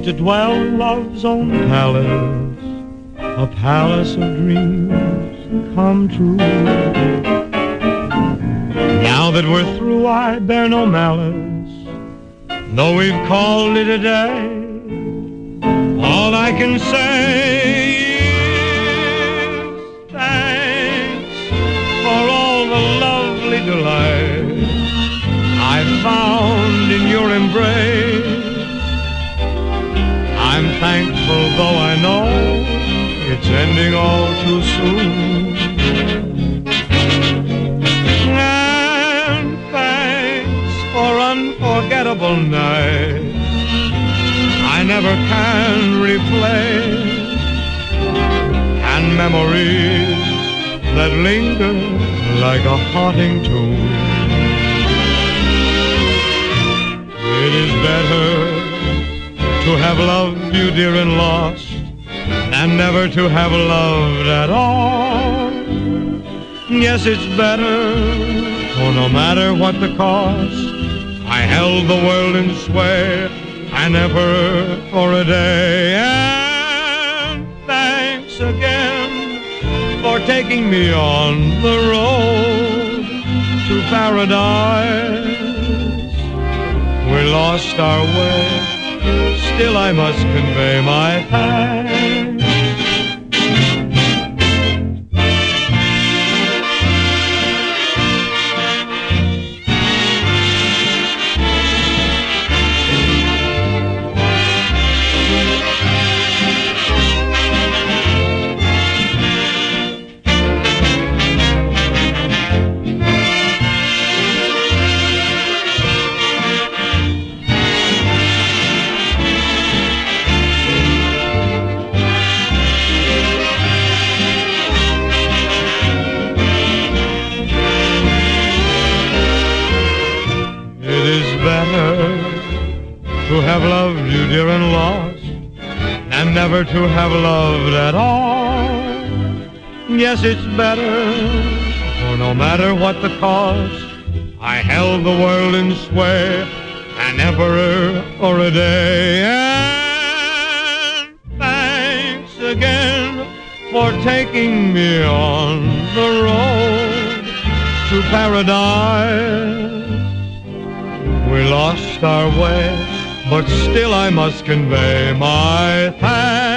to dwell in love's own palace, a palace of dreams come true. Now that we're through, I bear no malice, though we've called it a day. All I can say is thanks for all the lovely delight I found in your embrace. I'm thankful, though I know it's ending all too soon. And thanks for unforgettable nights I never can replay, and memories that linger like a haunting tune. It is better to have loved you, dear, and lost, than never to have loved at all. Yes, it's better, for no matter what the cost, I held the world in sway, and never for a day. And thanks again for taking me on the road to paradise. We lost our way, still I must convey my thanks. To have loved you, dear, and lost, and never to have loved at all. Yes, it's better, for no matter what the cost, I held the world in sway, and never for a day. And thanks again for taking me on the road to paradise. We lost our way, but still I must convey my thanks.